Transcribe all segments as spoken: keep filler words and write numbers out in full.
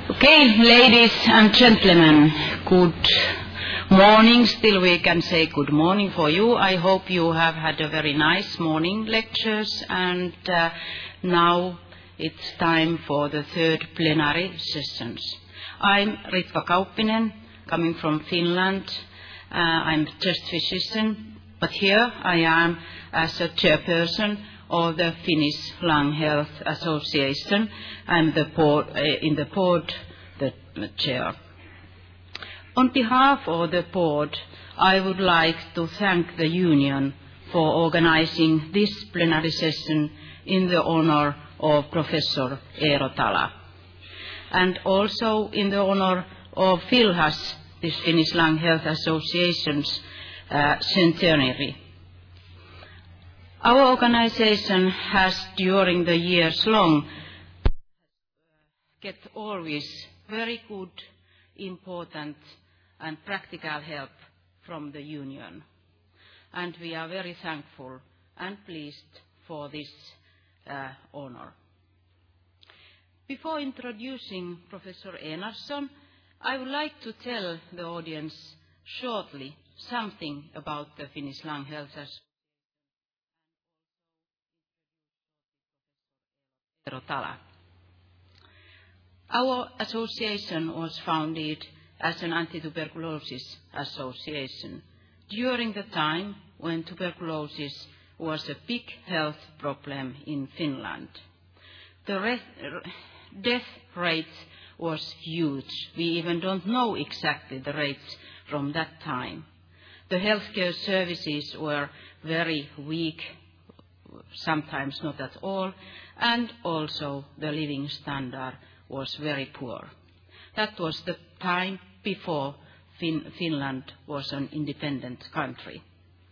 Okay, ladies and gentlemen, good morning. Still we can say good morning for you. I hope you have had a very nice morning lectures, and uh, now it's time for the third plenary sessions. I'm Ritva Kauppinen, coming from Finland. Uh, I'm chest physician, but here I am as a chairperson of the Finnish Lung Health Association. I'm the board, uh, in the board, the chair. On behalf of the board, I would like to thank the union for organizing this plenary session in the honor of Professor Eero Tala, and also in the honor of Philhas, this Finnish Lung Health Association's uh, centenary. Our organization has, during the years long, get always very good, important and practical help from the union. And we are very thankful and pleased for this uh, honor. Before introducing Professor Einarsson, I would like to tell the audience shortly something about the Finnish Lung Health Association. Eero Tala. Our association was founded as an anti-tuberculosis association during the time when tuberculosis was a big health problem in Finland. The re- death rate was huge. We even don't know exactly the rates from that time. The healthcare services were very weak, sometimes not at all, and also the living standard was very poor. That was the time before fin- Finland was an independent country.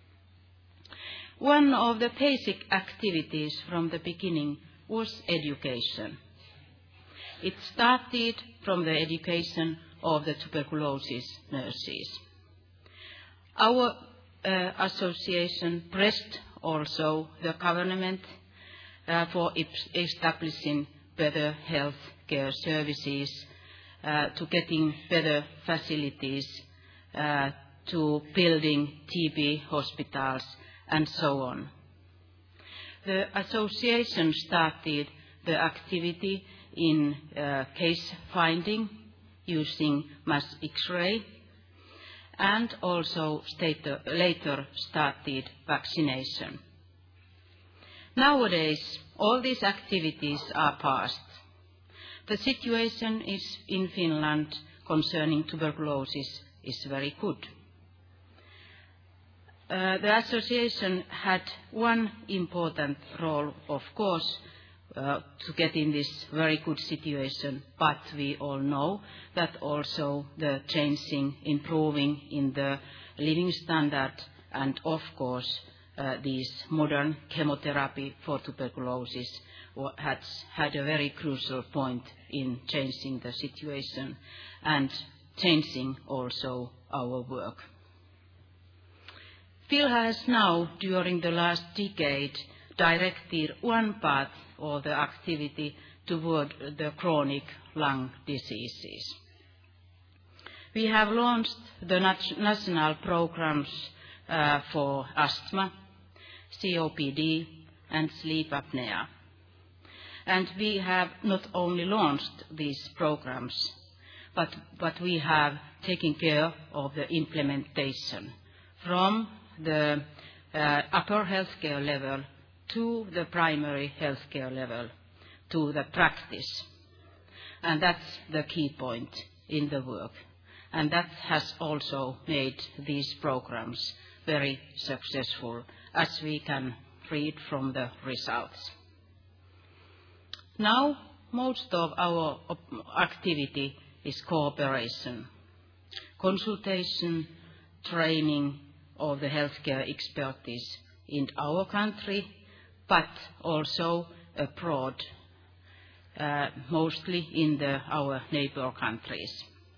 One of the basic activities from the beginning was education. It started from the education of the tuberculosis nurses. Our uh, association pressed also the government uh, for establishing better health care services, uh, to getting better facilities, uh, to building T B hospitals, and so on. The association started the activity in uh, case finding using mass X-ray, and also stater, later started vaccination. Nowadays, all these activities are past. The situation is in Finland concerning tuberculosis is very good. Uh, the association had one important role, of course, uh, to get in this very good situation, but we all know that also the changing, improving in the living standard, and of course uh, this modern chemotherapy for tuberculosis has had a very crucial point in changing the situation and changing also our work. Phil has now, during the last decade, directed one part of the activity toward the chronic lung diseases. We have launched the nat- national programs uh, for asthma, C O P D, and sleep apnea. And we have not only launched these programs, but, but we have taken care of the implementation from the uh, upper healthcare level to the primary healthcare level, to the practice. And that's the key point in the work. And that has also made these programs very successful, as we can read from the results. Now, most of our activity is cooperation, consultation, training of the healthcare expertise in our country, but also abroad, uh, mostly in the, our neighbor countries.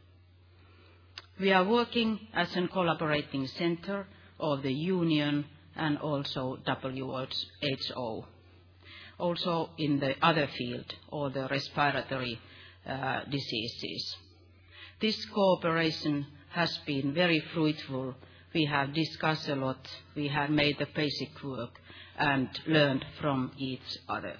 We are working as a collaborating center of the Union and also W H O. Also in the other field, or the respiratory uh, diseases. This cooperation has been very fruitful. We have discussed a lot, we have made the basic work and learned from each other.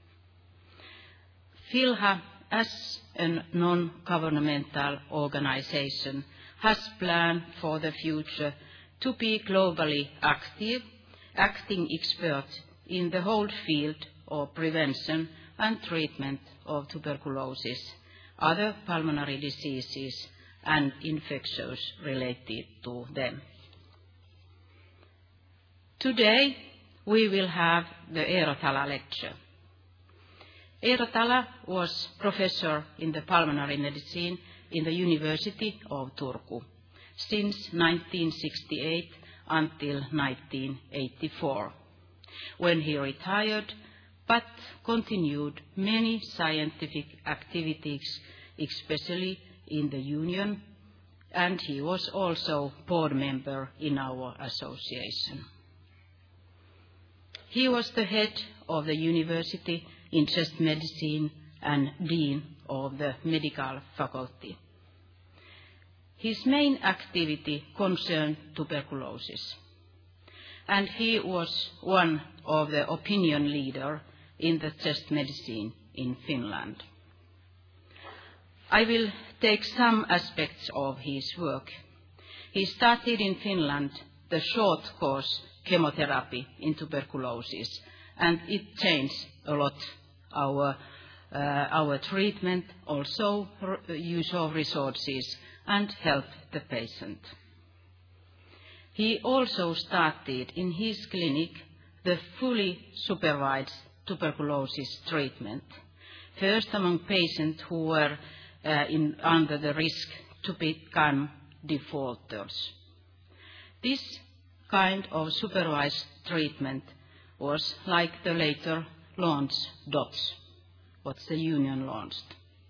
FILHA, as a non-governmental organization, has planned for the future to be globally active, acting expert in the whole field of prevention and treatment of tuberculosis, other pulmonary diseases, and infections related to them. Today, we will have the Eero Tala lecture. Eero Tala was professor in the pulmonary medicine in the University of Turku since nineteen sixty-eight until nineteen eighty-four, when he retired, but continued many scientific activities, especially in the Union, and he was also board member in our association. He was the head of the university in chest medicine and dean of the medical faculty. His main activity concerned tuberculosis, and he was one of the opinion leaders in the chest medicine in Finland. I will take some aspects of his work. He started in Finland the short course chemotherapy in tuberculosis, and it changed a lot our, uh, our treatment, also use of resources, and helped the patient. He also started in his clinic the fully supervised tuberculosis treatment, first among patients who were uh, in, under the risk to become defaulters. This kind of supervised treatment was like the later launch D O T S, what the Union launched.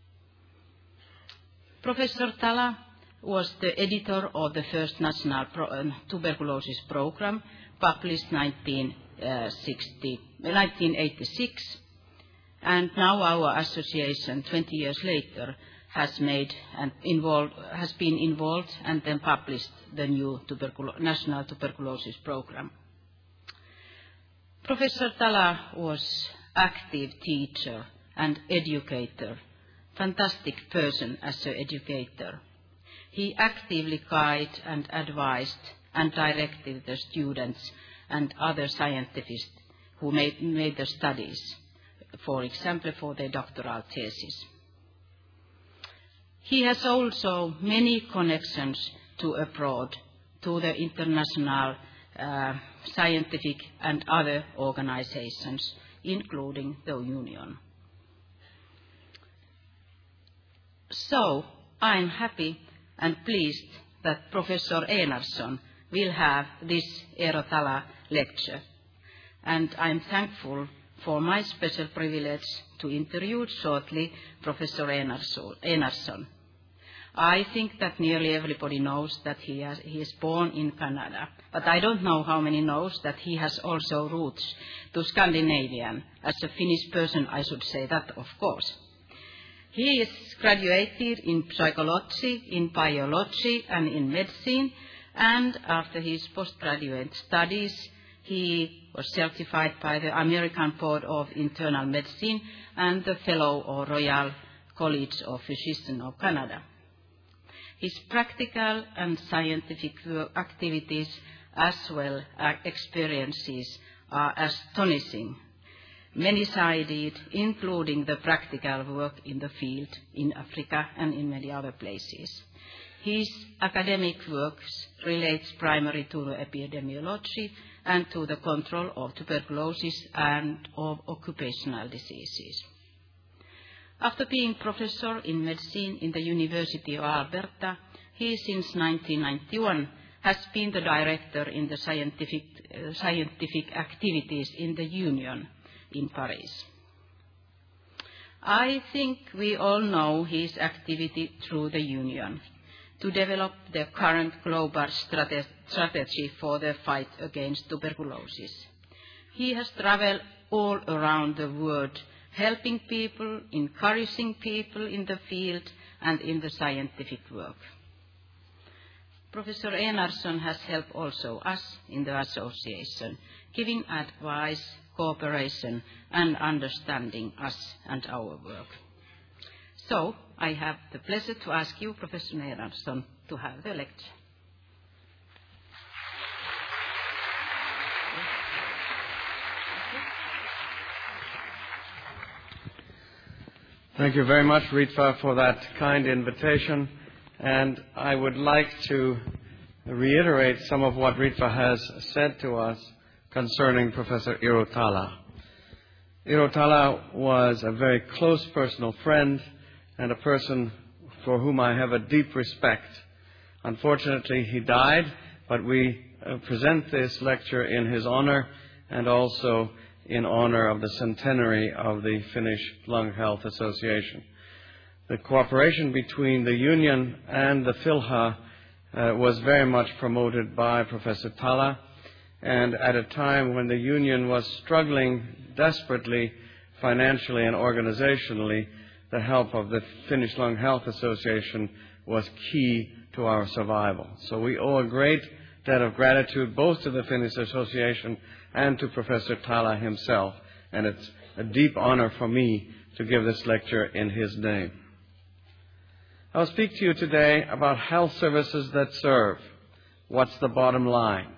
Professor Tala was the editor of the first national pro uh, tuberculosis program, published nineteen eighty-six, and now our association, twenty years later, has made and involved, has been involved and then published the new tuberculo national tuberculosis program. Professor Tala was active teacher and educator, fantastic person as an educator. He actively guided and advised and directed the students and other scientists who made, made the studies, for example, for their doctoral thesis. He has also many connections to abroad, to the international uh, scientific and other organizations, including the Union. So, I'm happy and pleased that Professor Einarsson will have this Eero Tala lecture, and I'm thankful for my special privilege to introduce shortly Professor Einarsson. I think that nearly everybody knows that he, has, he is born in Canada, but I don't know how many knows that he has also roots to Scandinavian. As a Finnish person, I should say that, of course. He is graduated in psychology, in biology, and in medicine, and after his postgraduate studies, he was certified by the American Board of Internal Medicine and the Fellow of Royal College of Physicians of Canada. His practical and scientific activities as well as experiences are astonishing, many-sided, including the practical work in the field in Africa and in many other places. His academic works relates primarily to the epidemiology and to the control of tuberculosis and of occupational diseases. After being professor in medicine in the University of Alberta, he since nineteen ninety-one has been the director in the scientific, uh, scientific activities in the Union in Paris. I think we all know his activity through the Union to develop the current global strate strategy for the fight against tuberculosis. He has traveled all around the world helping people, encouraging people in the field and in the scientific work. Professor Einarsson has helped also us in the association, giving advice, cooperation and understanding us and our work. So I have the pleasure to ask you, Professor Einarsson, to have the lecture. Thank you very much, Ritva, for that kind invitation. And I would like to reiterate some of what Ritva has said to us concerning Professor Iro Tala. Iro Tala was a very close personal friend and a person for whom I have a deep respect. Unfortunately, he died, but we uh, present this lecture in his honor and also in honor of the centenary of the Finnish Lung Health Association. The cooperation between the union and the Filha uh, was very much promoted by Professor Tala, and at a time when the union was struggling desperately financially and organizationally, the help of the Finnish Lung Health Association was key to our survival. So we owe a great debt of gratitude both to the Finnish Association and to Professor Tala himself, and it's a deep honor for me to give this lecture in his name. I'll speak to you today about health services that serve. What's the bottom line?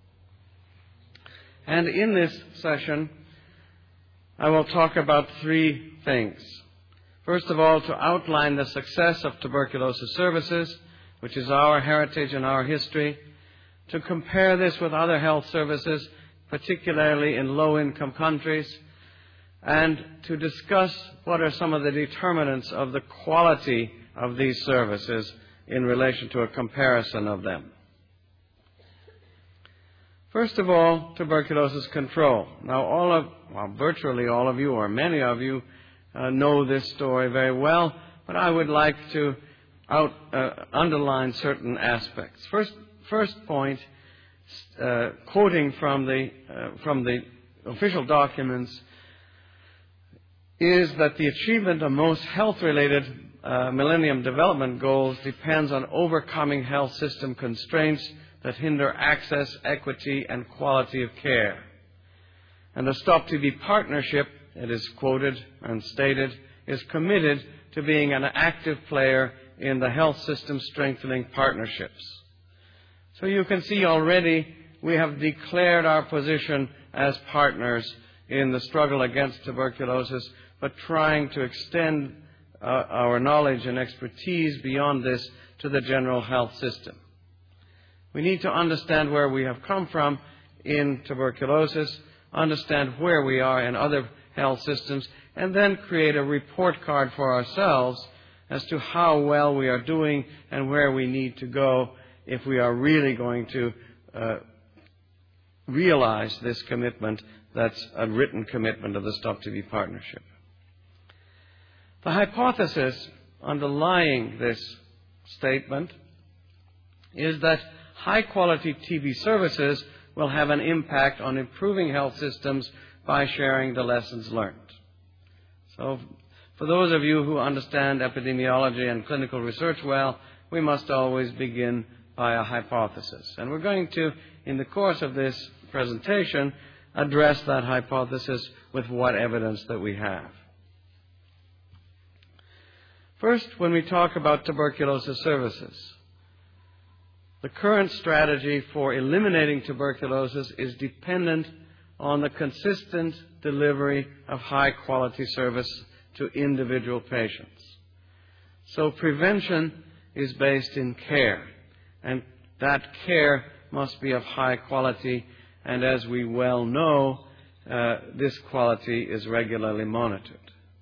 And in this session, I will talk about three things. First of all, to outline the success of tuberculosis services, which is our heritage and our history, to compare this with other health services, particularly in low-income countries, and to discuss what are some of the determinants of the quality of these services in relation to a comparison of them. First of all, tuberculosis control. Now, all of, well, virtually all of you, or many of you, uh, know this story very well, but I would like to out, uh, underline certain aspects. First, first point, uh, quoting from the uh, from the official documents, is that the achievement of most health-related uh, Millennium Development Goals depends on overcoming health system constraints that hinder access, equity, and quality of care. And the Stop T B partnership, it is quoted and stated, is committed to being an active player in the health system strengthening partnerships. So you can see already we have declared our position as partners in the struggle against tuberculosis, but trying to extend uh, our knowledge and expertise beyond this to the general health system. We need to understand where we have come from in tuberculosis, understand where we are in other health systems, and then create a report card for ourselves as to how well we are doing and where we need to go if we are really going to uh, realize this commitment that's a written commitment of the Stop T B partnership. The hypothesis underlying this statement is that high-quality T B services will have an impact on improving health systems by sharing the lessons learned. So, for those of you who understand epidemiology and clinical research well, we must always begin by a hypothesis. And we're going to, in the course of this presentation, address that hypothesis with what evidence that we have. First, when we talk about tuberculosis services, the current strategy for eliminating tuberculosis is dependent on the consistent delivery of high-quality service to individual patients. So prevention is based in care, and that care must be of high quality, and as we well know, uh, this quality is regularly monitored.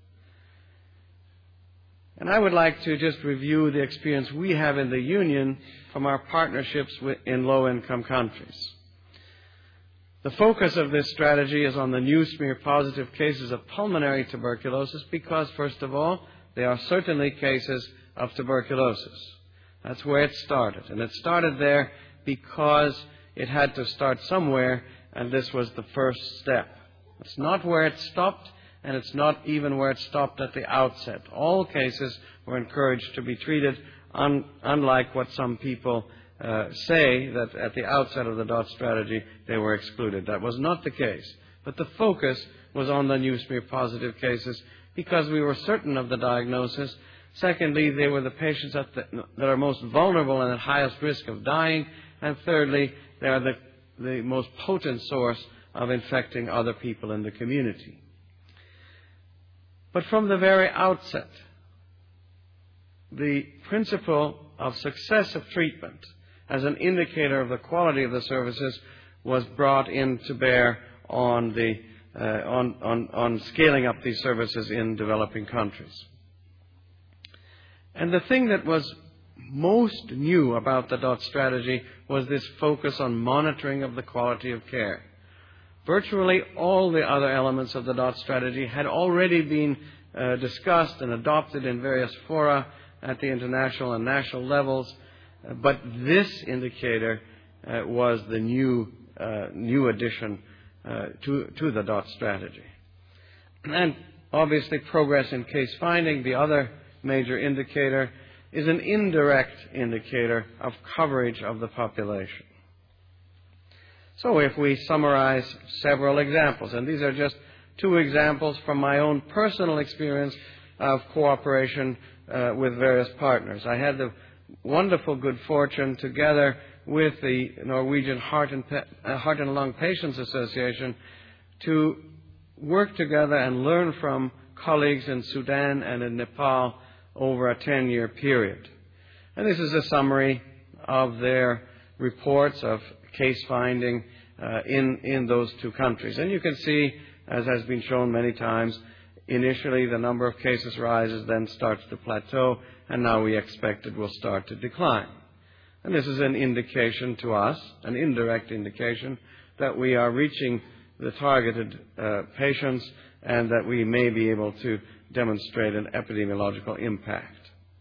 And I would like to just review the experience we have in the Union from our partnerships with, in low-income countries. The focus of this strategy is on the new smear-positive cases of pulmonary tuberculosis because, first of all, they are certainly cases of tuberculosis. That's where it started. And it started there because it had to start somewhere, and this was the first step. It's not where it stopped, and it's not even where it stopped at the outset. All cases were encouraged to be treated, un- unlike what some people uh, say, that at the outset of the DOT strategy they were excluded. That was not the case. But the focus was on the new smear-positive cases because we were certain of the diagnosis. Secondly, they were the patients at the, that are most vulnerable and at highest risk of dying. And thirdly, they are the, the most potent source of infecting other people in the community. But from the very outset, the principle of success of treatment as an indicator of the quality of the services was brought in to bear on, the, uh, on, on, on scaling up these services in developing countries. And the thing that was most new about the DOT strategy was this focus on monitoring of the quality of care. Virtually all the other elements of the DOT strategy had already been uh, discussed and adopted in various fora at the international and national levels, uh, but this indicator uh, was the new, uh, new addition uh, to, to the DOT strategy. And obviously progress in case finding, the other major indicator, is an indirect indicator of coverage of the population. So if we summarize several examples, and these are just two examples from my own personal experience of cooperation uh, with various partners. I had the wonderful good fortune, together with the Norwegian Heart and, Pe- uh, Heart and Lung Patients Association, to work together and learn from colleagues in Sudan and in Nepal over a ten-year period. And this is a summary of their reports of case finding uh, in, in those two countries. And you can see, as has been shown many times, initially the number of cases rises, then starts to plateau, and now we expect it will start to decline. And this is an indication to us, an indirect indication, that we are reaching the targeted uh, patients and that we may be able to demonstrate an epidemiological impact.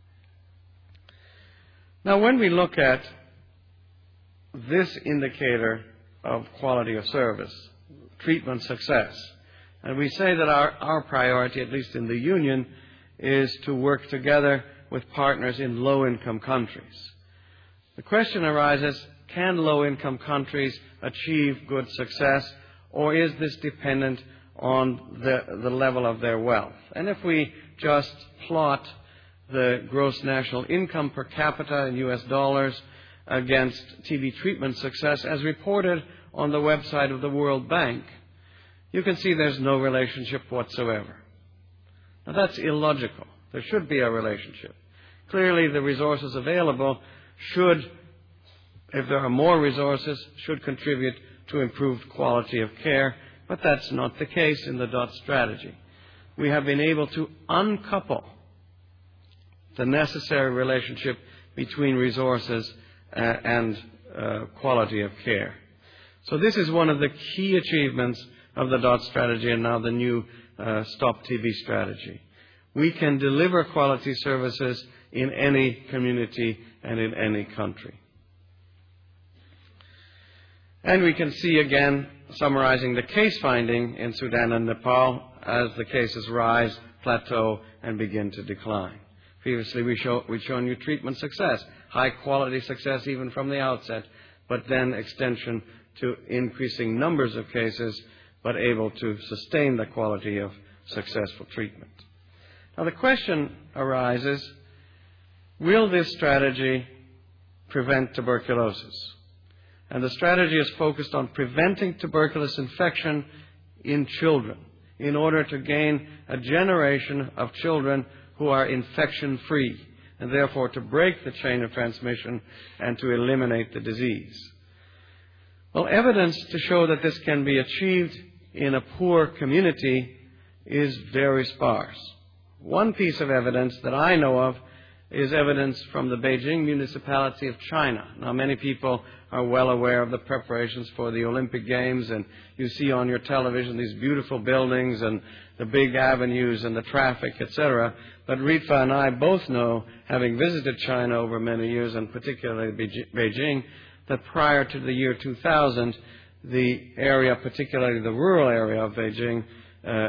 Now, when we look at this indicator of quality of service, treatment success, and we say that our, our priority, at least in the Union, is to work together with partners in low-income countries. The question arises, can low-income countries achieve good success, or is this dependent on the, the level of their wealth? And if we just plot the gross national income per capita in U S dollars against T B treatment success as reported on the website of the World Bank, you can see there's no relationship whatsoever. Now that's illogical. There should be a relationship. Clearly the resources available should, if there are more resources, should contribute to improved quality of care. But that's not the case in the DOT strategy. We have been able to uncouple the necessary relationship between resources uh, and uh, quality of care. So this is one of the key achievements of the DOT strategy and now the new uh, Stop T B strategy. We can deliver quality services in any community and in any country. And we can see again, summarizing the case finding in Sudan and Nepal, as the cases rise, plateau, and begin to decline. Previously, we show, we've shown you treatment success, high quality success even from the outset, but then extension to increasing numbers of cases, but able to sustain the quality of successful treatment. Now the question arises, will this strategy prevent tuberculosis? And the strategy is focused on preventing tuberculosis infection in children in order to gain a generation of children who are infection-free and therefore to break the chain of transmission and to eliminate the disease. Well, evidence to show that this can be achieved in a poor community is very sparse. One piece of evidence that I know of is evidence from the Beijing municipality of China. Now, many people are well aware of the preparations for the Olympic Games, and you see on your television these beautiful buildings and the big avenues and the traffic, et cetera. But Ritva and I both know, having visited China over many years, and particularly Beijing, that prior to the year two thousand, the area, particularly the rural area of Beijing, uh,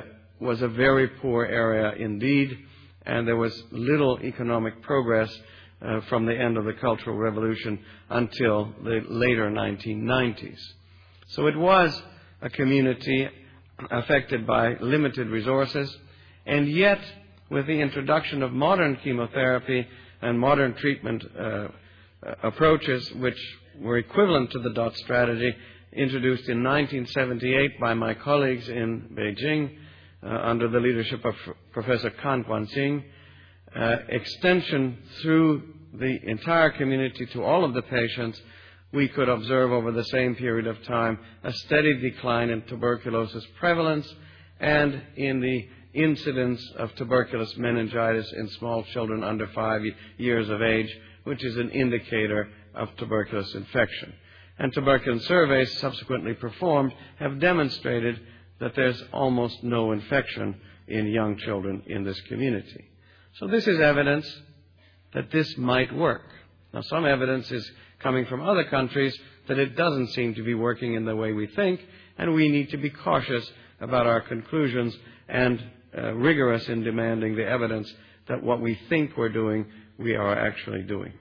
was a very poor area indeed, and there was little economic progress uh, from the end of the Cultural Revolution until the later nineteen nineties. So it was a community affected by limited resources, and yet with the introduction of modern chemotherapy and modern treatment uh, approaches, which were equivalent to the DOT strategy, introduced in nineteen seventy-eight by my colleagues in Beijing uh, under the leadership of Professor Kan Guanxing, uh, extension through the entire community to all of the patients, we could observe over the same period of time a steady decline in tuberculosis prevalence and in the incidence of tuberculous meningitis in small children under five years of age, which is an indicator of tuberculosis infection. And tuberculosis surveys subsequently performed have demonstrated that there's almost no infection in young children in this community. So this is evidence that this might work. Now, some evidence is coming from other countries that it doesn't seem to be working in the way we think, and we need to be cautious about our conclusions and uh, rigorous in demanding the evidence that what we think we're doing, we are actually doing.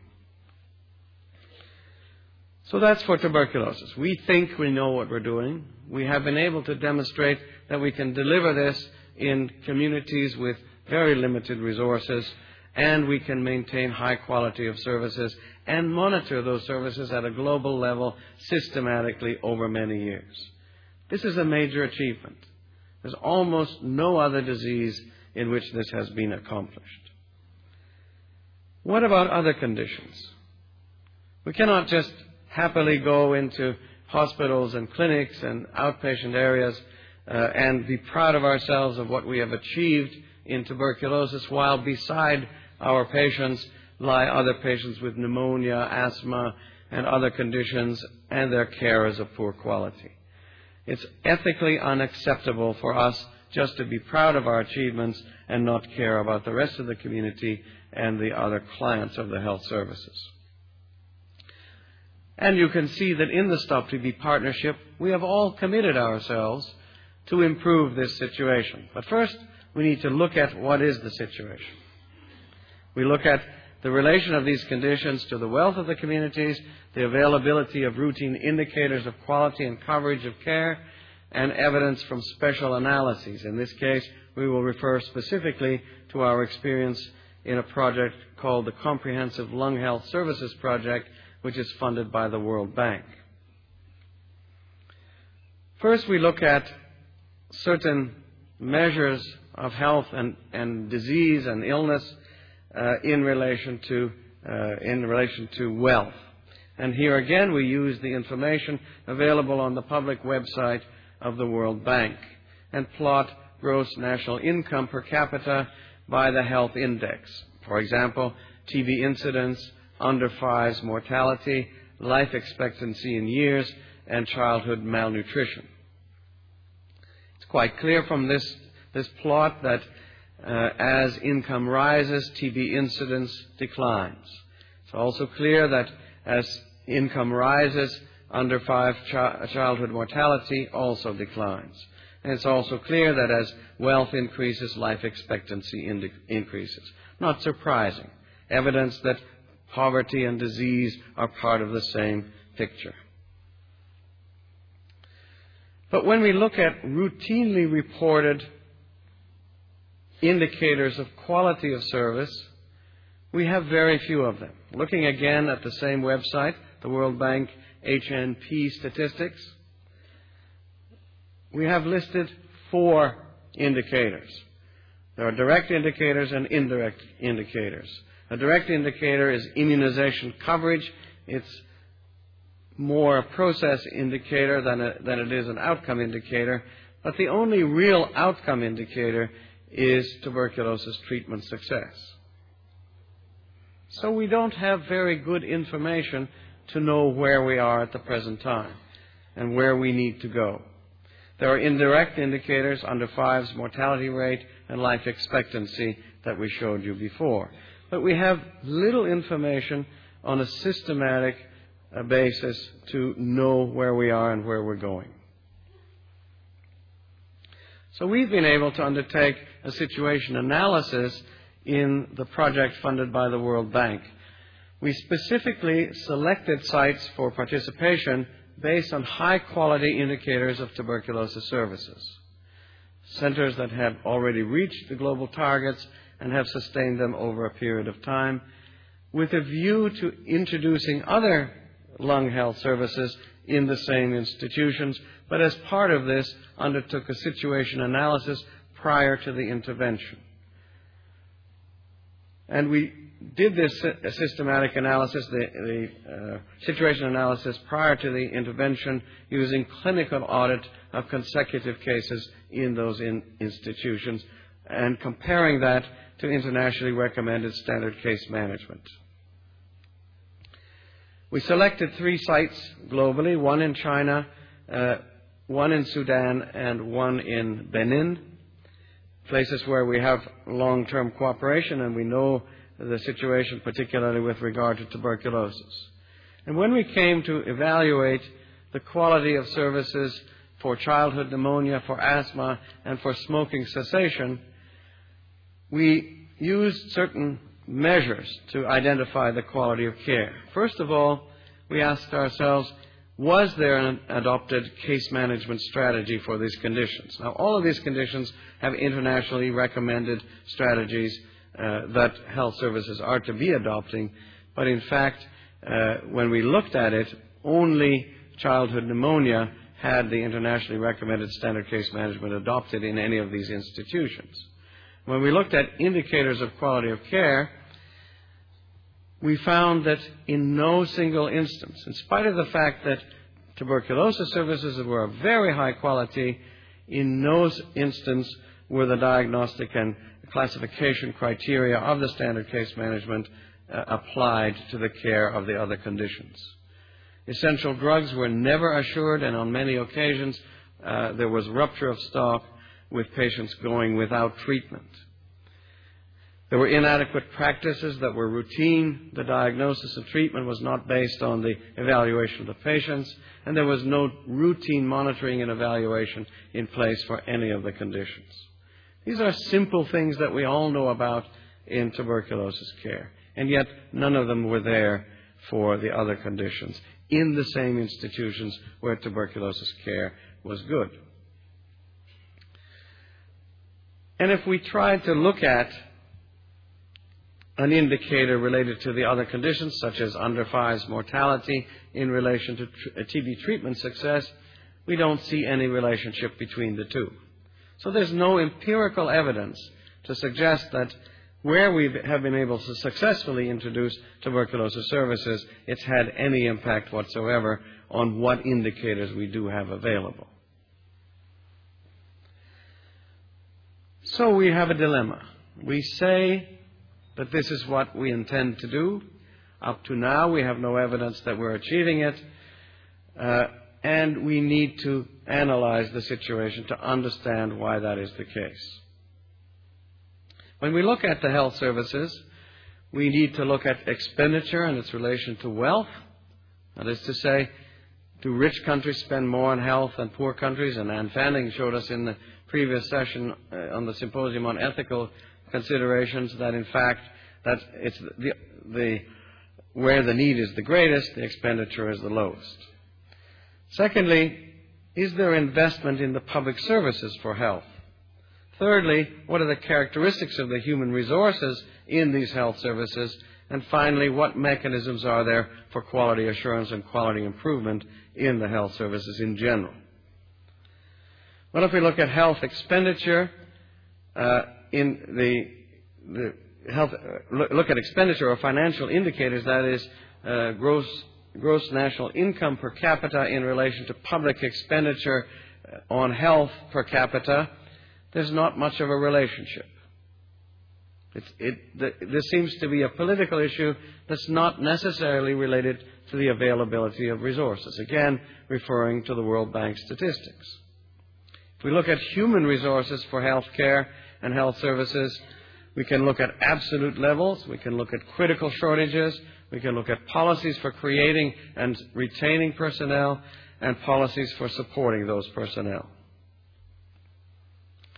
So that's for tuberculosis. We think we know what we're doing. We have been able to demonstrate that we can deliver this in communities with very limited resources, and we can maintain high quality of services and monitor those services at a global level systematically over many years. This is a major achievement. There's almost no other disease in which this has been accomplished. What about other conditions? We cannot just happily go into hospitals and clinics and outpatient areas uh, and be proud of ourselves of what we have achieved in tuberculosis, while beside our patients lie other patients with pneumonia, asthma, and other conditions, and their care is of poor quality. It's ethically unacceptable for us just to be proud of our achievements and not care about the rest of the community and the other clients of the health services. And you can see that in the Stop T B partnership, we have all committed ourselves to improve this situation. But first, we need to look at what is the situation. We look at the relation of these conditions to the wealth of the communities, the availability of routine indicators of quality and coverage of care, and evidence from special analyses. In this case, we will refer specifically to our experience in a project called the Comprehensive Lung Health Services Project, which is funded by the World Bank. First, we look at certain measures of health and, and disease and illness uh, in relation to uh, in relation to wealth. And here again, we use the information available on the public website of the World Bank and plot gross national income per capita by the health index. For example, T B incidence, under fives mortality, life expectancy in years, and childhood malnutrition. It's quite clear from this, this plot that uh, as income rises, T B incidence declines. It's also clear that as income rises, under five chi- childhood mortality also declines. And it's also clear that as wealth increases, life expectancy ind- increases. Not surprising. Evidence that poverty and disease are part of the same picture. But when we look at routinely reported indicators of quality of service, we have very few of them. Looking again at the same website, the World Bank H N P statistics, we have listed four indicators. There are direct indicators and indirect indicators. A direct indicator is immunization coverage. It's more a process indicator than, a, than it is an outcome indicator. But the only real outcome indicator is tuberculosis treatment success. So we don't have very good information to know where we are at the present time and where we need to go. There are indirect indicators, under fives mortality rate and life expectancy that we showed you before. But we have little information on a systematic uh, basis to know where we are and where we're going. So we've been able to undertake a situation analysis in the project funded by the World Bank. We specifically selected sites for participation based on high-quality indicators of tuberculosis services, centers that have already reached the global targets and have sustained them over a period of time, with a view to introducing other lung health services in the same institutions, but as part of this undertook a situation analysis prior to the intervention. And we did this systematic analysis, the, the uh, situation analysis prior to the intervention, using clinical audit of consecutive cases in those in institutions and comparing that to internationally recommended standard case management. We selected three sites globally, one in China, uh, one in Sudan, and one in Benin, places where we have long-term cooperation and we know the situation, particularly with regard to tuberculosis. And when we came to evaluate the quality of services for childhood pneumonia, for asthma, and for smoking cessation, we used certain measures to identify the quality of care. First of all, we asked ourselves, was there an adopted case management strategy for these conditions? Now, all of these conditions have internationally recommended strategies uh, that health services are to be adopting, but in fact, uh, when we looked at it, only childhood pneumonia had the internationally recommended standard case management adopted in any of these institutions. When we looked at indicators of quality of care, we found that in no single instance, in spite of the fact that tuberculosis services were of very high quality, in no instance were the diagnostic and classification criteria of the standard case management uh, applied to the care of the other conditions. Essential drugs were never assured, and on many occasions uh, there was rupture of stock with patients going without treatment. There were inadequate practices that were routine. The diagnosis and treatment was not based on the evaluation of the patients, and there was no routine monitoring and evaluation in place for any of the conditions. These are simple things that we all know about in tuberculosis care, and yet none of them were there for the other conditions in the same institutions where tuberculosis care was good. And if we tried to look at an indicator related to the other conditions, such as under fives mortality in relation to tr- T B treatment success, we don't see any relationship between the two. So there's no empirical evidence to suggest that where we have been able to successfully introduce tuberculosis services, it's had any impact whatsoever on what indicators we do have available. So we have a dilemma. We say that this is what we intend to do. Up to now, we have no evidence that we're achieving it, uh, and we need to analyze the situation to understand why that is the case. When we look at the health services, we need to look at expenditure and its relation to wealth. That is to say, do rich countries spend more on health than poor countries? And Anne Fanning showed us in the previous session uh, on the Symposium on Ethical Considerations that, in fact, that it's the, the where the need is the greatest, the expenditure is the lowest. Secondly, is there investment in the public services for health? Thirdly, what are the characteristics of the human resources in these health services? And finally, what mechanisms are there for quality assurance and quality improvement in the health services in general? Well, if we look at health expenditure, uh, in the, the health, uh, look, look at expenditure or financial indicators, that is, uh, gross, gross national income per capita in relation to public expenditure on health per capita, there's not much of a relationship. It's, it, the, this seems to be a political issue that's not necessarily related to the availability of resources, again, referring to the World Bank statistics. If we look at human resources for health care and health services, we can look at absolute levels, we can look at critical shortages, we can look at policies for creating and retaining personnel, and policies for supporting those personnel.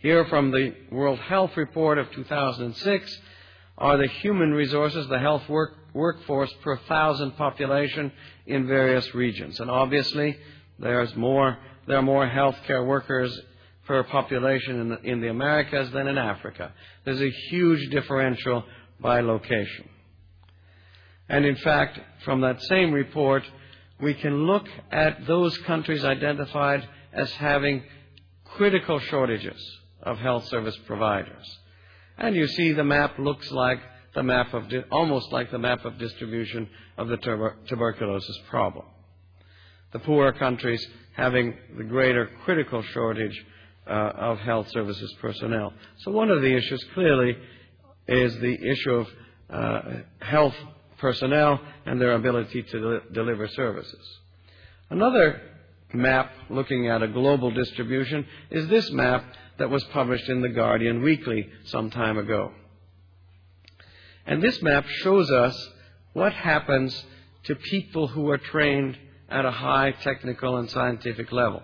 Here from the World Health Report of two thousand six are the human resources, the health work, workforce per thousand population in various regions. And obviously, there's more, there are more healthcare workers per population in the, in the Americas than in Africa. There's a huge differential by location. And in fact, from that same report, we can look at those countries identified as having critical shortages of health service providers. And you see the map looks like the map of, di- almost like the map of distribution of the tuber- tuberculosis problem. The poorer countries having the greater critical shortage uh, of health services personnel. So one of the issues clearly is the issue of uh, health personnel and their ability to de- deliver services. Another map looking at a global distribution is this map that was published in The Guardian Weekly some time ago. And this map shows us what happens to people who are trained at a high technical and scientific level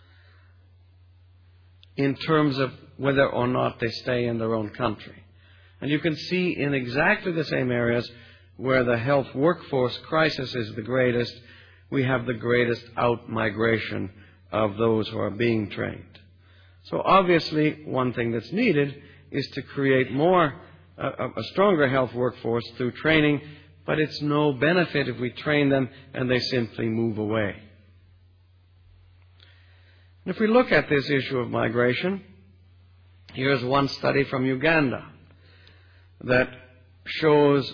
in terms of whether or not they stay in their own country. And you can see in exactly the same areas where the health workforce crisis is the greatest, we have the greatest out-migration of those who are being trained. So obviously, one thing that's needed is to create more, uh, a stronger health workforce through training, but it's no benefit if we train them and they simply move away. And if we look at this issue of migration, here's one study from Uganda that shows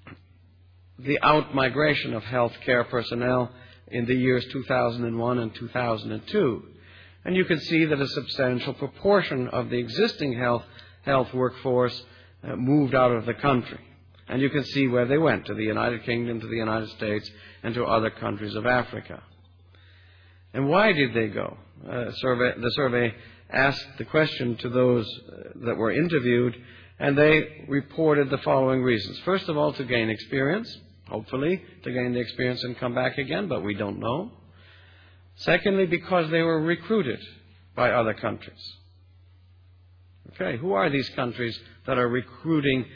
the out-migration of healthcare personnel in the years two thousand one and two thousand two. And you can see that a substantial proportion of the existing health, health workforce uh, moved out of the country. And you can see where they went, to the United Kingdom, to the United States, and to other countries of Africa. And why did they go? Uh, survey, the survey asked the question to those uh, that were interviewed, and they reported the following reasons. First of all, to gain experience, hopefully to gain the experience and come back again, but we don't know. Secondly, because they were recruited by other countries. Okay, who are these countries that are recruiting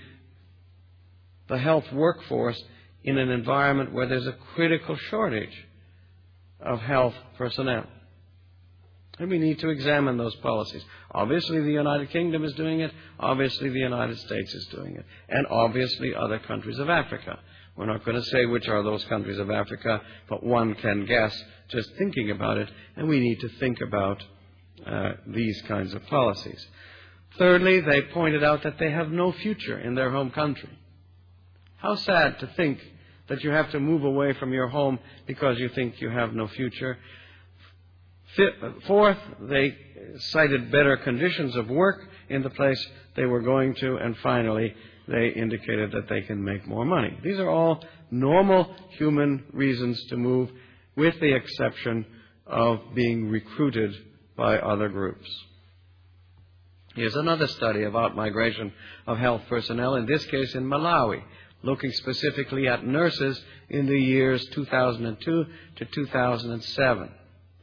the health workforce in an environment where there's a critical shortage of health personnel? And we need to examine those policies. Obviously, the United Kingdom is doing it. Obviously, the United States is doing it. And obviously, other countries of Africa. We're not going to say which are those countries of Africa, but one can guess just thinking about it, and we need to think about uh, these kinds of policies. Thirdly, they pointed out that they have no future in their home country. How sad to think that you have to move away from your home because you think you have no future. Fourth, they cited better conditions of work in the place they were going to, and finally, they indicated that they can make more money. These are all normal human reasons to move, with the exception of being recruited by other groups. Here's another study about migration of health personnel, in this case in Malawi, looking specifically at nurses in the years two thousand two to two thousand seven.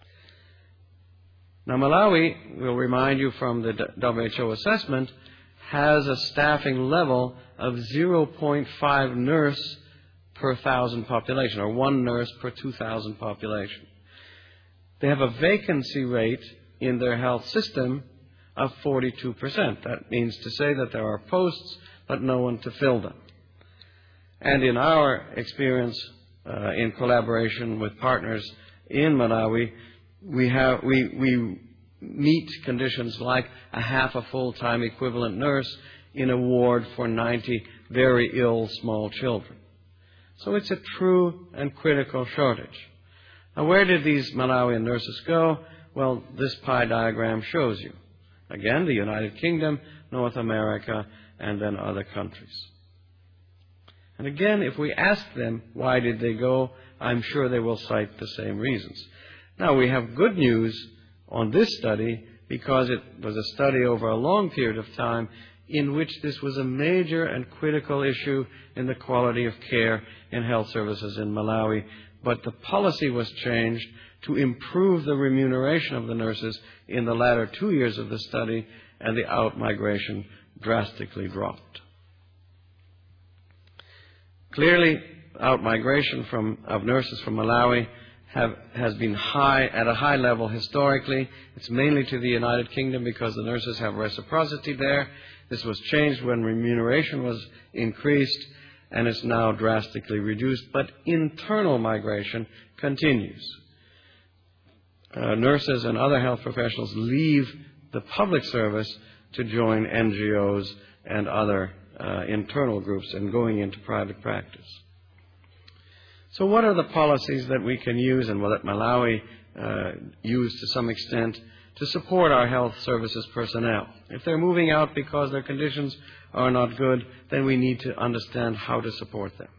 Now, Malawi, we'll remind you from the W H O assessment, has a staffing level of zero point five nurse per thousand population, or one nurse per two thousand population. They have a vacancy rate in their health system of forty-two percent. That means to say that there are posts, but no one to fill them. And in our experience, uh, in collaboration with partners in Malawi, we have we we meet conditions like a half a full-time equivalent nurse in a ward for ninety very ill small children. So it's a true and critical shortage. Now, where did these Malawian nurses go? Well, this pie diagram shows you. Again, the United Kingdom, North America, and then other countries. And again, if we ask them why did they go, I'm sure they will cite the same reasons. Now, we have good news on this study because it was a study over a long period of time in which this was a major and critical issue in the quality of care in health services in Malawi. But the policy was changed to improve the remuneration of the nurses in the latter two years of the study, and the out-migration drastically dropped. Clearly, out-migration from, of nurses from Malawi have, has been high, at a high level historically. It's mainly to the United Kingdom because the nurses have reciprocity there. This was changed when remuneration was increased, and it's now drastically reduced. But internal migration continues. Uh, nurses and other health professionals leave the public service to join N G Os and other uh, internal groups and going into private practice. So what are the policies that we can use and that Malawi uh, use to some extent to support our health services personnel? If they're moving out because their conditions are not good, then we need to understand how to support them.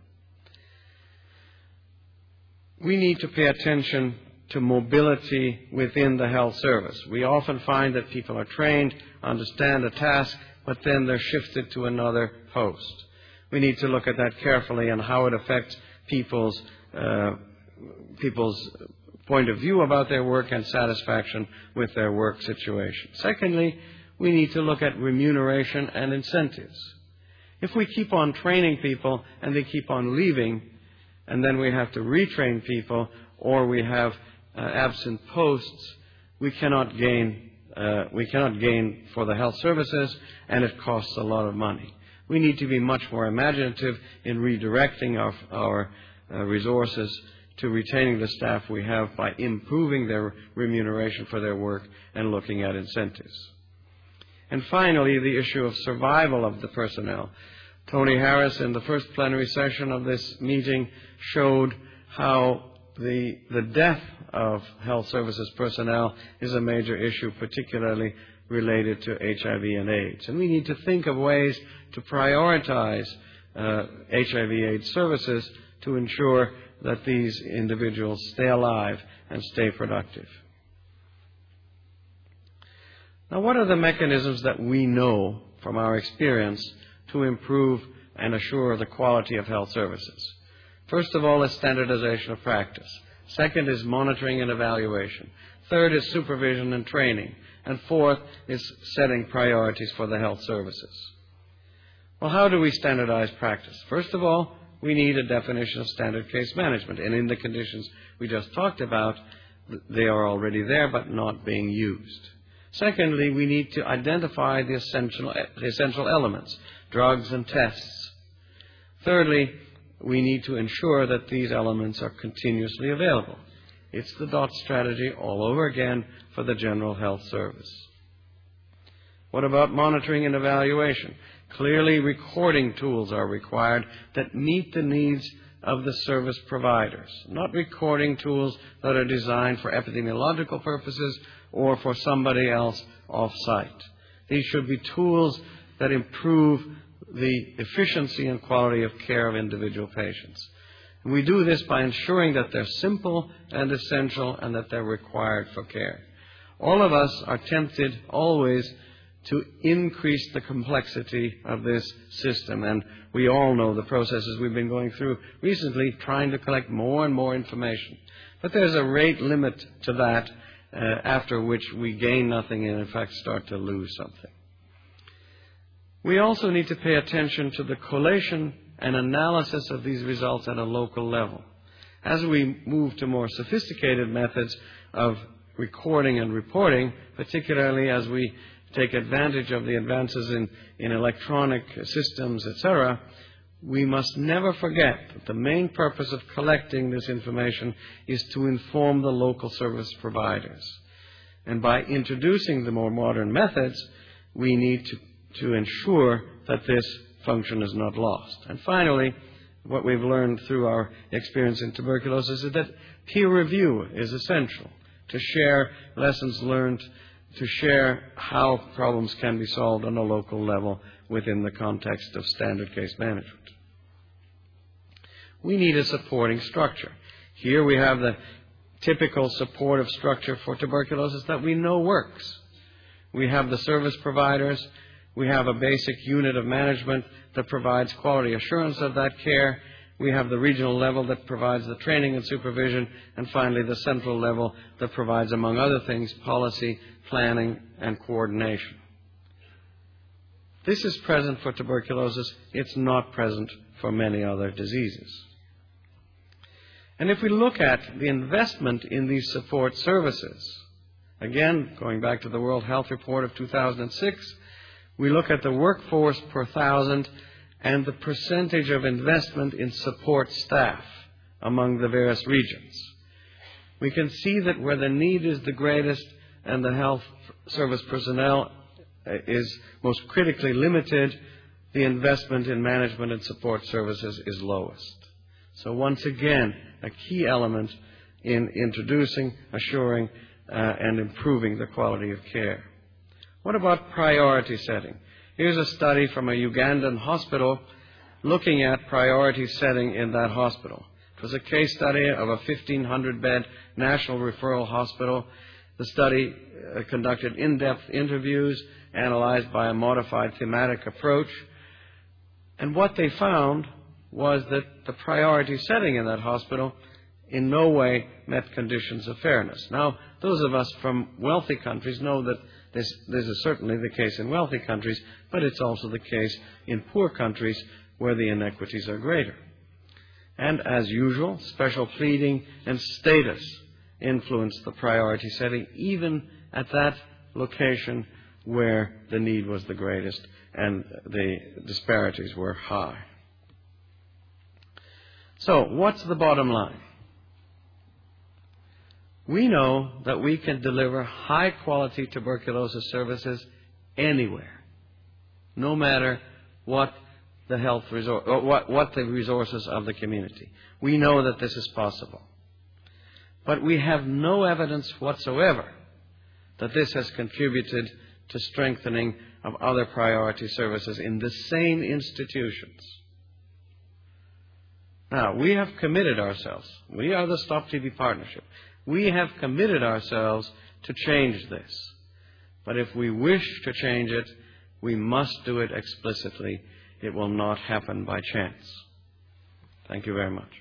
We need to pay attention to mobility within the health service. We often find that people are trained, understand a task, but then they're shifted to another post. We need to look at that carefully and how it affects people's uh, people's point of view about their work and satisfaction with their work situation. Secondly, we need to look at remuneration and incentives. If we keep on training people and they keep on leaving, and then we have to retrain people, or we have uh, absent posts, we cannot gain uh, we cannot gain for the health services, and it costs a lot of money. We need to be much more imaginative in redirecting our, our uh, resources to retaining the staff we have by improving their remuneration for their work and looking at incentives. And finally, the issue of survival of the personnel. Tony Harris, in the first plenary session of this meeting, showed how the, the death of health services personnel is a major issue, particularly related to H I V and AIDS. And we need to think of ways to prioritize uh, H I V AIDS services to ensure that these individuals stay alive and stay productive. Now, what are the mechanisms that we know from our experience to improve and assure the quality of health services? First of all is standardization of practice. Second is monitoring and evaluation. Third is supervision and training. And fourth is setting priorities for the health services. Well, how do we standardize practice? First of all, we need a definition of standard case management. And in the conditions we just talked about, they are already there but not being used. Secondly, we need to identify the essential, the essential elements, drugs and tests. Thirdly, we need to ensure that these elements are continuously available. It's the DOT strategy all over again for the general health service. What about monitoring and evaluation? Clearly, recording tools are required that meet the needs of the service providers, not recording tools that are designed for epidemiological purposes or for somebody else off-site. These should be tools that improve the efficiency and quality of care of individual patients. And we do this by ensuring that they're simple and essential and that they're required for care. All of us are tempted always to increase the complexity of this system, and we all know the processes we've been going through recently trying to collect more and more information. But there's a rate limit to that, uh, after which we gain nothing and in fact start to lose something. We also need to pay attention to the collation and analysis of these results at a local level. As we move to more sophisticated methods of recording and reporting, particularly as we take advantage of the advances in, in electronic systems, et cetera, we must never forget that the main purpose of collecting this information is to inform the local service providers. And by introducing the more modern methods, we need to, to ensure that this function is not lost. And finally, what we've learned through our experience in tuberculosis is that peer review is essential to share lessons learned, to share how problems can be solved on a local level within the context of standard case management. We need a supporting structure. Here we have the typical supportive structure for tuberculosis that we know works. We have the service providers. We have a basic unit of management that provides quality assurance of that care. We have the regional level that provides the training and supervision. And finally, the central level that provides, among other things, policy, planning, and coordination. This is present for tuberculosis. It's not present for many other diseases. And if we look at the investment in these support services, again, going back to the World Health Report of two thousand six, we look at the workforce per thousand and the percentage of investment in support staff among the various regions. We can see that where the need is the greatest and the health service personnel is most critically limited, the investment in management and support services is lowest. So once again, a key element in introducing, assuring, uh, and improving the quality of care. What about priority setting? Here's a study from a Ugandan hospital looking at priority setting in that hospital. It was a case study of a fifteen hundred bed national referral hospital. The study uh, conducted in-depth interviews, analyzed by a modified thematic approach. And what they found was that the priority setting in that hospital in no way met conditions of fairness. Now, those of us from wealthy countries know that this, this is certainly the case in wealthy countries, but it's also the case in poor countries where the inequities are greater. And as usual, special pleading and status influenced the priority setting, even at that location where the need was the greatest and the disparities were high. So, what's the bottom line? We know that we can deliver high-quality tuberculosis services anywhere, no matter what the health resor- or what, what the resources of the community. We know that this is possible. But we have no evidence whatsoever that this has contributed to strengthening of other priority services in the same institutions. Now, we have committed ourselves. We are the Stop T B Partnership. We have committed ourselves to change this. But if we wish to change it, we must do it explicitly. It will not happen by chance. Thank you very much.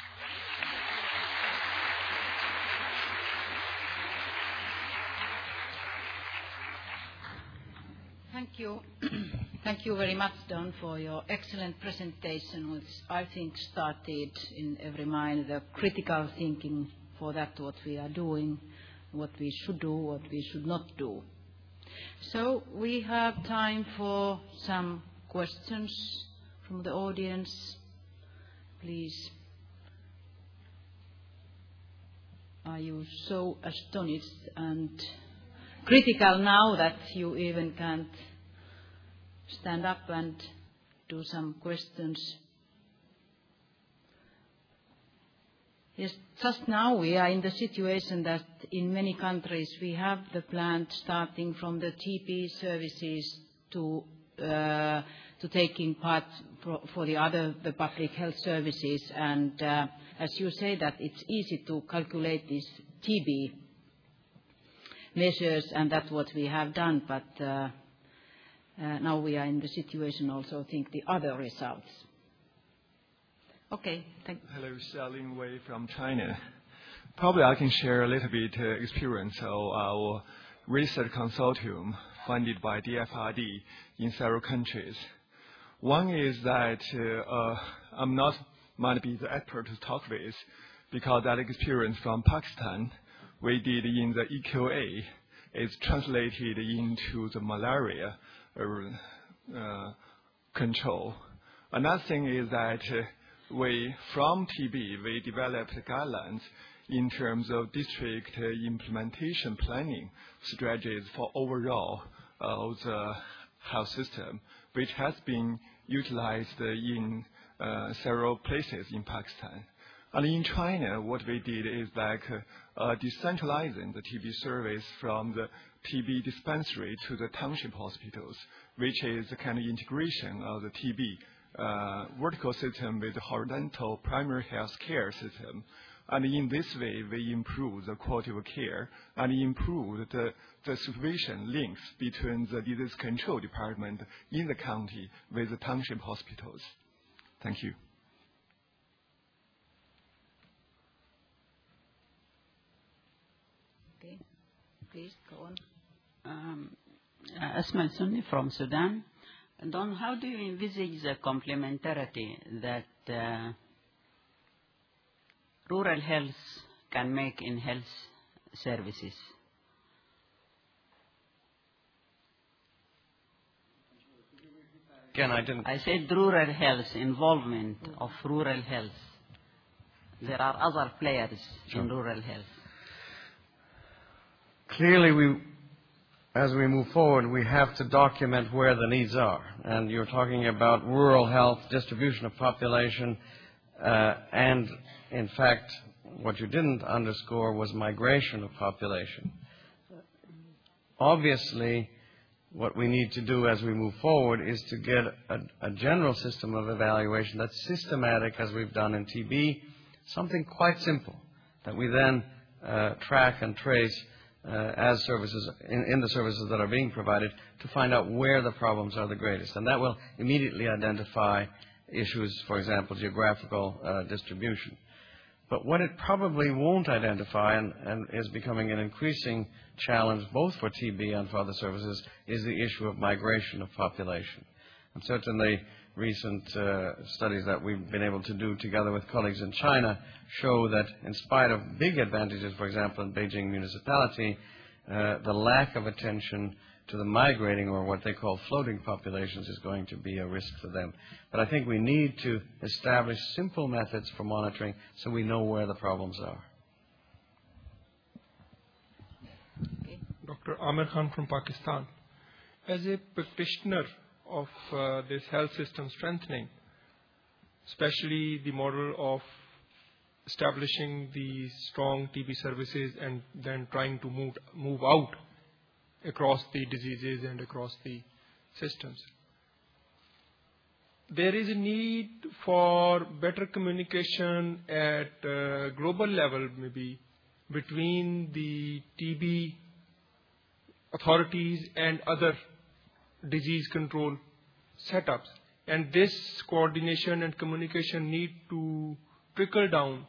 Thank you. Thank you very much, Don, for your excellent presentation, which I think started in every mind the critical thinking for that, what we are doing, what we should do, what we should not do. So we have time for some questions from the audience. Please. Are you so astonished and critical now that you even can't stand up and do some questions? Yes, just now we are in the situation that in many countries we have the plan starting from the T B services to uh, to taking part for, for the other the public health services, and uh, as you say that it's easy to calculate these T B measures, and that's what we have done, but uh, uh, now we are in the situation also think the other results. Okay, thank you. Hello, Xiaolin Wei from China. Probably I can share a little bit uh, experience of our research consortium funded by D F R D in several countries. One is that uh, uh, I'm not might be the expert to talk with, because that experience from Pakistan we did in the E Q A is translated into the malaria uh, uh, control. Another thing is that uh, we, from T B, we developed guidelines in terms of district uh, implementation planning strategies for overall uh, the health system, which has been utilized in uh, several places in Pakistan. And in China, what we did is like uh, uh, decentralizing the T B service from the T B dispensary to the township hospitals, which is the kind of integration of the T B uh, vertical system with the horizontal primary health care system. And in this way, we improve the quality of care and improve the, the supervision links between the disease control department in the county with the township hospitals. Thank you. Okay, please go on. Um, Asma Sunni from Sudan. Don, how do you envisage the complementarity that uh, rural health can make in health services? Again, I didn't. I said rural health, involvement of rural health. There are other players Sure. in rural health. Clearly, we, as we move forward, we have to document where the needs are. And you're talking about rural health, distribution of population, uh, and, in fact, what you didn't underscore was migration of population. Obviously, what we need to do as we move forward is to get a, a general system of evaluation that's systematic, as we've done in T B, something quite simple, that we then uh, track and trace uh, as services, in, in the services that are being provided, to find out where the problems are the greatest. And that will immediately identify issues, for example, geographical uh, distribution. But what it probably won't identify, and, and is becoming an increasing challenge both for T B and for other services, is the issue of migration of population. And certainly recent uh, studies that we've been able to do together with colleagues in China show that in spite of big advantages, for example, in Beijing municipality, uh, the lack of attention to the migrating, or what they call floating populations, is going to be a risk to them. But I think we need to establish simple methods for monitoring so we know where the problems are. Okay. Doctor Amir Khan from Pakistan. As a practitioner of uh, this health system strengthening, especially the model of establishing the strong T B services and then trying to move, move out across the diseases and across the systems. There is a need for better communication at uh, global level, maybe, between the T B authorities and other disease control setups. And this coordination and communication need to trickle down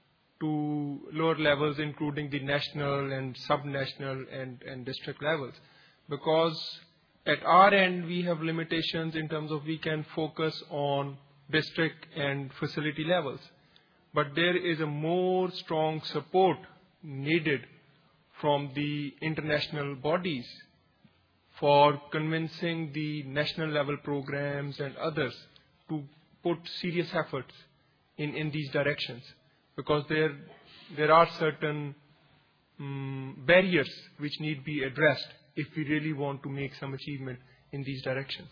to lower levels, including the national and subnational and, and district levels. Because at our end, we have limitations in terms of we can focus on district and facility levels. But there is a more strong support needed from the international bodies for convincing the national level programs and others to put serious efforts in, in these directions. Because there, there are certain um, barriers which need to be addressed if we really want to make some achievement in these directions.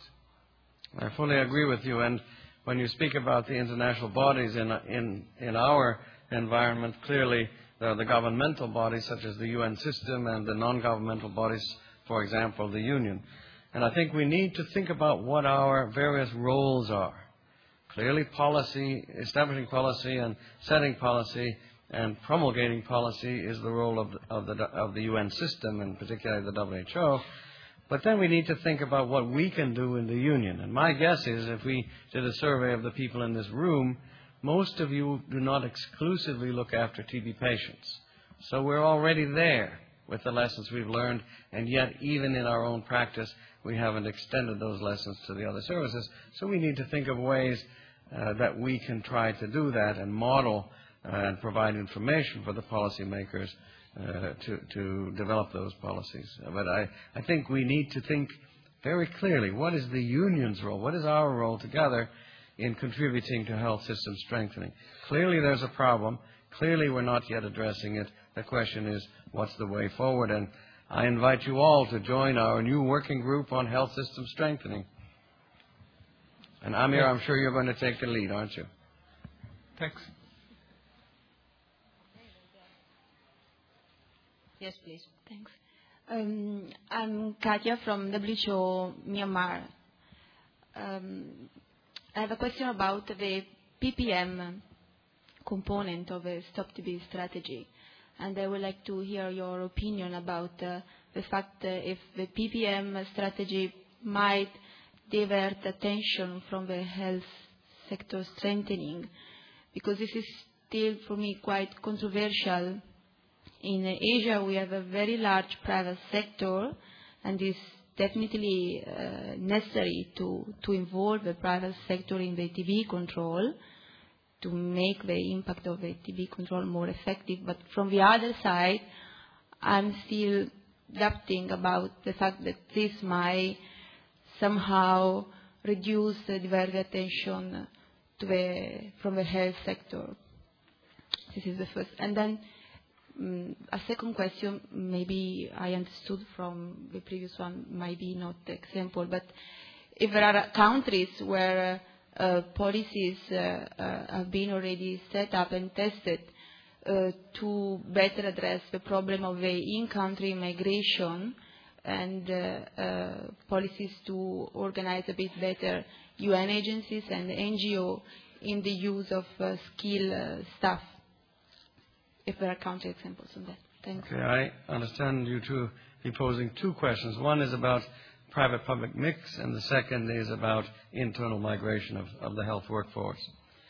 I fully agree with you. And when you speak about the international bodies in, in, in our environment, clearly there are the governmental bodies such as the U N system and the non-governmental bodies, for example, the Union. And I think we need to think about what our various roles are. Clearly, policy, establishing policy and setting policy and promulgating policy is the role of the, of the, of the U N system, and particularly the W H O. But then we need to think about what we can do in the Union. And my guess is, if we did a survey of the people in this room, most of you do not exclusively look after T B patients. So we're already there with the lessons we've learned, and yet even in our own practice, we haven't extended those lessons to the other services. So we need to think of ways uh, that we can try to do that and model uh, and provide information for the policymakers uh, to, to develop those policies. But I, I think we need to think very clearly, what is the union's role? What is our role together in contributing to health system strengthening? Clearly there's a problem. Clearly we're not yet addressing it. The question is, what's the way forward? And I invite you all to join our new working group on health system strengthening. And Amir, I'm sure you're going to take the lead, aren't you? Thanks. Yes, please. Thanks. Um, I'm Katya from W H O Myanmar. Um, I have a question about the P P M component of a Stop T B strategy. And I would like to hear your opinion about uh, the fact that if the P P M strategy might divert attention from the health sector strengthening, because this is still, for me, quite controversial. In Asia, we have a very large private sector, and this definitely uh, necessary to, to involve the private sector in the T B control, to make the impact of the T B control more effective. But from the other side, I'm still doubting about the fact that this might somehow reduce the diverted attention to the, from the health sector. This is the first. And then um, a second question, maybe I understood from the previous one, maybe not the example, but if there are countries where uh, policies uh, uh, have been already set up and tested uh, to better address the problem of the in-country migration, and uh, uh, policies to organize a bit better U N agencies and N G O in the use of uh, skilled uh, staff, if there are country examples on that. Thanks. Okay, I understand you to be posing two questions. One is about private-public mix, and the second is about internal migration of, of the health workforce.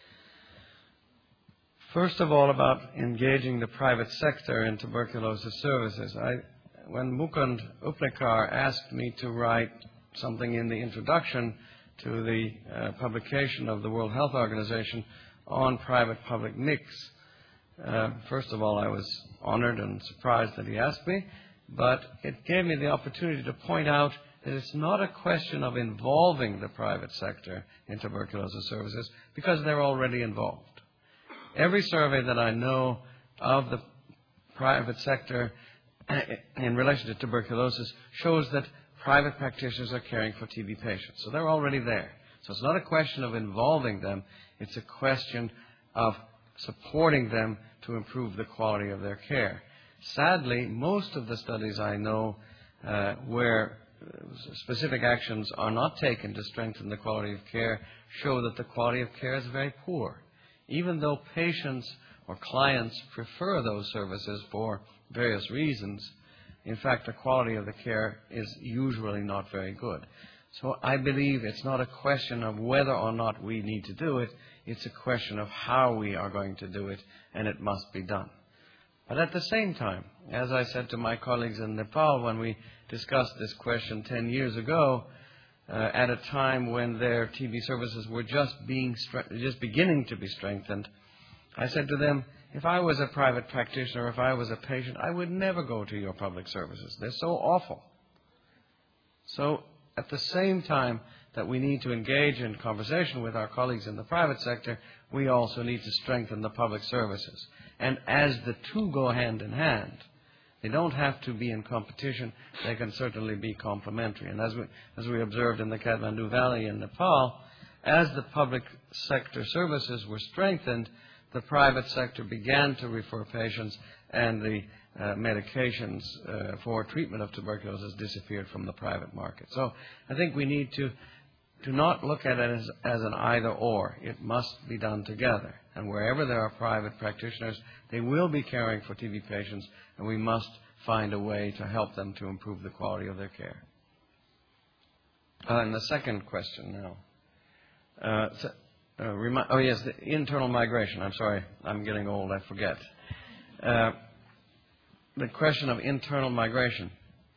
First of all, about engaging the private sector in tuberculosis services. I When Mukund Upnekar asked me to write something in the introduction to the uh, publication of the World Health Organization on private-public mix, uh, first of all, I was honored and surprised that he asked me, but it gave me the opportunity to point out that it's not a question of involving the private sector in tuberculosis services, because they're already involved. Every survey that I know of the private sector in relation to tuberculosis shows that private practitioners are caring for T B patients. So they're already there. So it's not a question of involving them. It's a question of supporting them to improve the quality of their care. Sadly, most of the studies I know uh, where specific actions are not taken to strengthen the quality of care show that the quality of care is very poor. Even though patients or clients prefer those services for various reasons, in fact, the quality of the care is usually not very good. So I believe it's not a question of whether or not we need to do it, it's a question of how we are going to do it, and it must be done. But at the same time, as I said to my colleagues in Nepal when we discussed this question ten years ago, uh, at a time when their T B services were just being just beginning to be strengthened, I said to them, if I was a private practitioner, if I was a patient, I would never go to your public services. They're so awful. So at the same time that we need to engage in conversation with our colleagues in the private sector, we also need to strengthen the public services. And as the two go hand in hand, they don't have to be in competition, they can certainly be complementary. And as we, as we observed in the Kathmandu Valley in Nepal, as the public sector services were strengthened, the private sector began to refer patients, and the uh, medications uh, for treatment of tuberculosis disappeared from the private market. So I think we need to, to not look at it as, as an either-or. It must be done together. And wherever there are private practitioners, they will be caring for T B patients, and we must find a way to help them to improve the quality of their care. Uh, and the second question now. Uh, so, Uh, remi- oh, yes, the internal migration. I'm sorry, I'm getting old, I forget. Uh, the question of internal migration.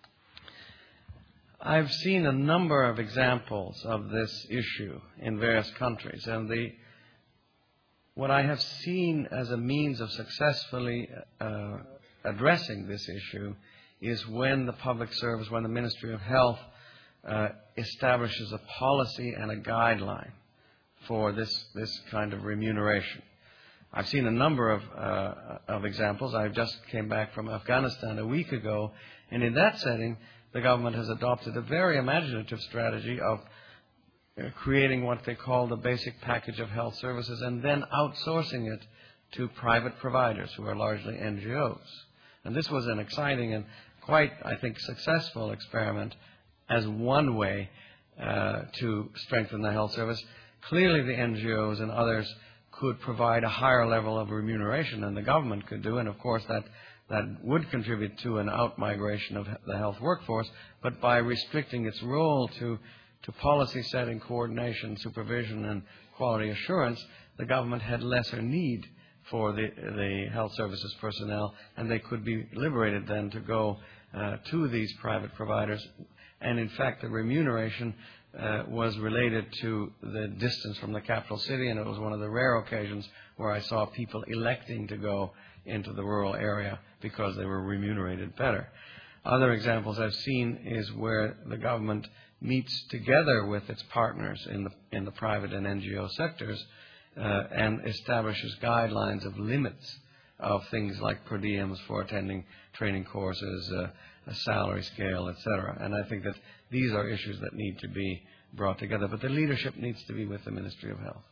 I've seen a number of examples of this issue in various countries, and the what I have seen as a means of successfully uh, addressing this issue is when the public service, when the Ministry of Health uh, establishes a policy and a guideline for this, this kind of remuneration. I've seen a number of, uh, of examples. I just came back from Afghanistan a week ago, and in that setting, the government has adopted a very imaginative strategy of uh, creating what they call the basic package of health services and then outsourcing it to private providers who are largely N G Os. And this was an exciting and quite, I think, successful experiment as one way uh, to strengthen the health service. Clearly, the N G Os and others could provide a higher level of remuneration than the government could do, and of course that, that would contribute to an out-migration of the health workforce, but by restricting its role to, to policy setting, coordination, supervision, and quality assurance, the government had lesser need for the, the health services personnel, and they could be liberated then to go uh, to these private providers. And in fact, the remuneration uh, was related to the distance from the capital city, and it was one of the rare occasions where I saw people electing to go into the rural area because they were remunerated better. Other examples I've seen is where the government meets together with its partners in the in the private and N G O sectors uh, and establishes guidelines of limits of things like per diems for attending training courses, uh, a salary scale, et cetera. And I think that these are issues that need to be brought together. But the leadership needs to be with the Ministry of Health.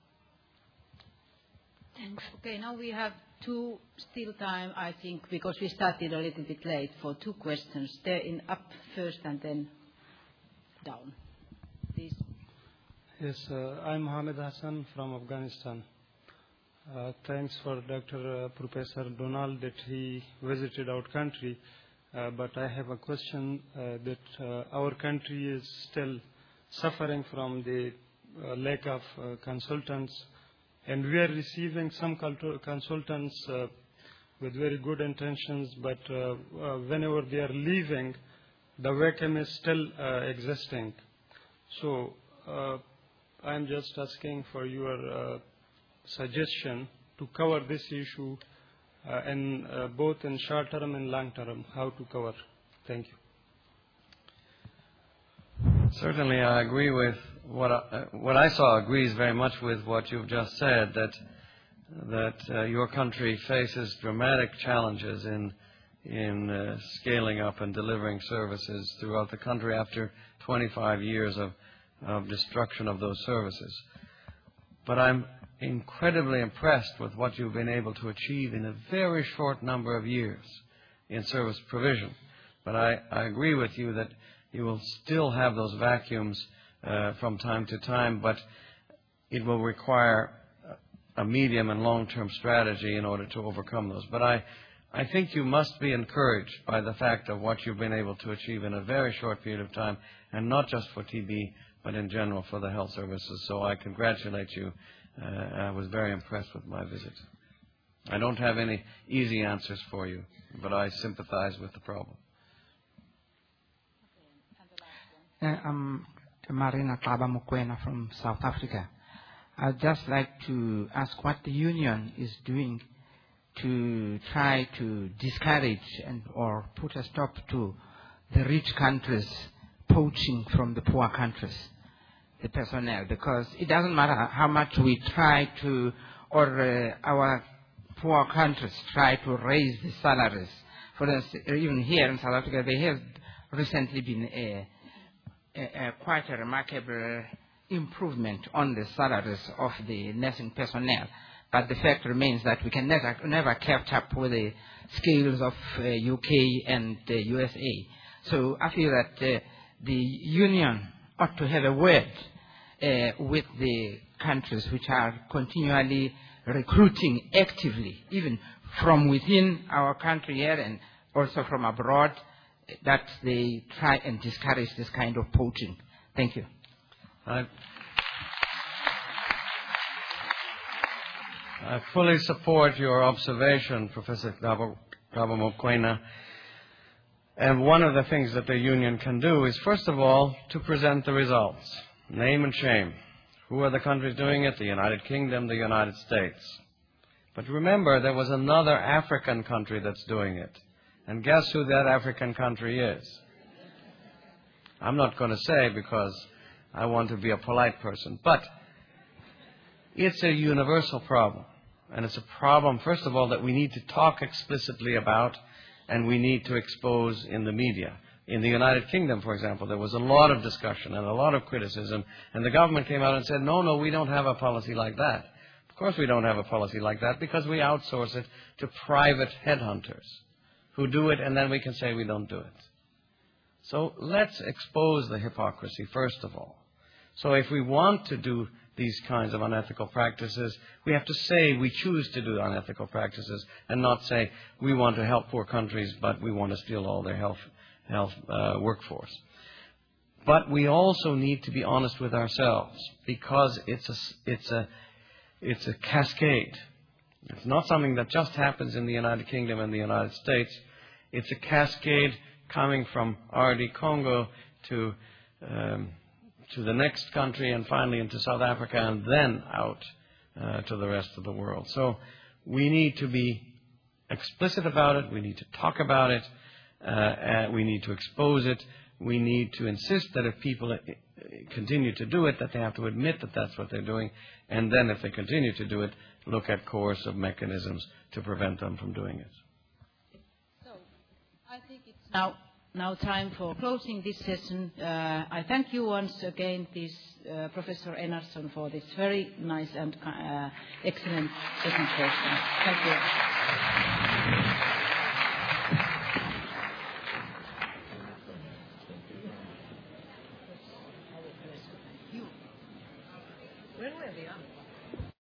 Thanks. Okay, now we have two still time, I think, because we started a little bit late, for two questions. There in up first and then down. Please. Yes, uh, I'm Mohammed Hassan from Afghanistan. Uh, thanks for Doctor Uh, Professor Donald that he visited our country. Uh, but I have a question uh, that uh, our country is still suffering from the uh, lack of uh, consultants, and we are receiving some consultants uh, with very good intentions, but uh, uh, whenever they are leaving, the vacuum is still uh, existing. So uh, I'm just asking for your uh, suggestion to cover this issue uh, in uh, both in short term and long term, how to cover. Thank you. Certainly, I agree with what I, uh, what I saw agrees very much with what you've just said, that that uh, your country faces dramatic challenges in in uh, scaling up and delivering services throughout the country after twenty-five years of, of destruction of those services. But I'm incredibly impressed with what you've been able to achieve in a very short number of years in service provision. But I, I agree with you that you will still have those vacuums uh, from time to time, but it will require a medium and long-term strategy in order to overcome those. But I, I think you must be encouraged by the fact of what you've been able to achieve in a very short period of time, and not just for T B, but in general for the health services. So I congratulate you. Uh, I was very impressed with my visit. I don't have any easy answers for you, but I sympathize with the problem. Uh, I'm Marina Klabamokwena from South Africa. I'd just like to ask what the Union is doing to try to discourage and or put a stop to the rich countries poaching from the poor countries the personnel, because it doesn't matter how much we try to, or uh, our poor countries try to raise the salaries. For instance, even here in South Africa, there has recently been a, a, a quite a remarkable improvement on the salaries of the nursing personnel. But the fact remains that we can never, never catch up with the scales of uh, U K and uh, U S A. So I feel that uh, the Union ought to have a word uh, with the countries which are continually recruiting actively, even from within our country here and also from abroad, that they try and discourage this kind of poaching. Thank you. I, I fully support your observation, Professor Klabamokwena. And one of the things that the Union can do is, first of all, to present the results. Name and shame. Who are the countries doing it? The United Kingdom, the United States. But remember, there was another African country that's doing it. And guess who that African country is? I'm not going to say because I want to be a polite person. But it's a universal problem. And it's a problem, first of all, that we need to talk explicitly about, and we need to expose in the media. In the United Kingdom, for example, there was a lot of discussion and a lot of criticism, and the government came out and said, no, no, we don't have a policy like that. Of course we don't have a policy like that because we outsource it to private headhunters who do it, and then we can say we don't do it. So let's expose the hypocrisy, first of all. So if we want to do these kinds of unethical practices, we have to say we choose to do unethical practices and not say we want to help poor countries, but we want to steal all their health, health uh, workforce. But we also need to be honest with ourselves, because it's a, it's a, it's a cascade. It's not something that just happens in the United Kingdom and the United States. It's a cascade coming from R D Congo to um, to the next country and finally into South Africa and then out uh, to the rest of the world. So we need to be explicit about it. We need to talk about it. Uh, and we need to expose it. We need to insist that if people continue to do it, that they have to admit that that's what they're doing. And then if they continue to do it, look at coercive mechanisms to prevent them from doing it. So I think it's now, now time for closing this session. Uh, I thank you once again, this uh, Professor Einarsson, for this very nice and uh, excellent presentation. Thank you.